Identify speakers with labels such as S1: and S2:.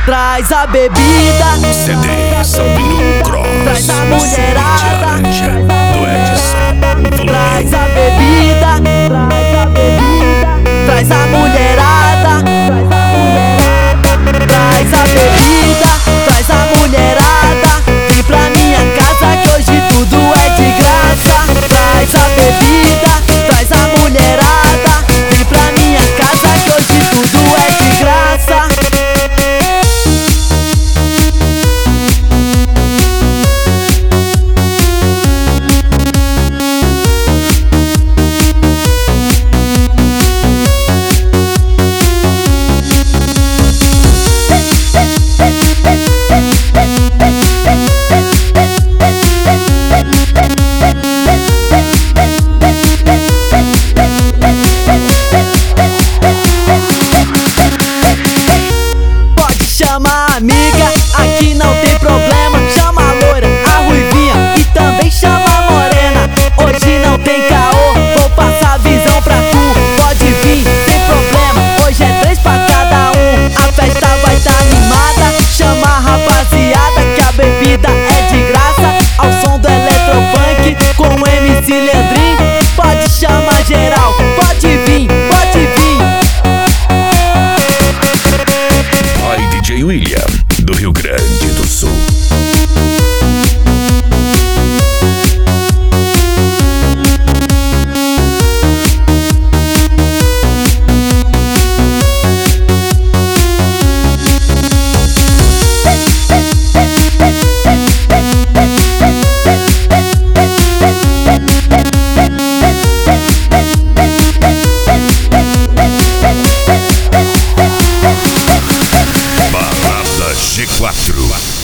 S1: Traz a bebida,
S2: CD Salvino Cross,
S1: traz a mulherada,
S2: do Edson.
S1: traz a bebida, traz a mulherada, traz a bebida, traz a mulherada. Vem pra minha casa que hoje tudo é de graça. Traz a bebida, traz a mulherada. Vem pra minha casa que hoje tudo é de graça. Pode chamar a amiga, aqui não tem problema. Chama a loira, a ruivinha e também chama a morena. Hoje não tem caô, vou passar visão pra tu. Pode vir, sem problema, hoje é 3 pra cada um. A festa vai tá animada, chama a rapaziada que a bebida é de graça. Ao som do Electrofunk com o MC Leandrinho. Pode chamar geral, pode vir, pode vir.
S2: Pai DJ William, do Rio Grande do Sul. Balada G4.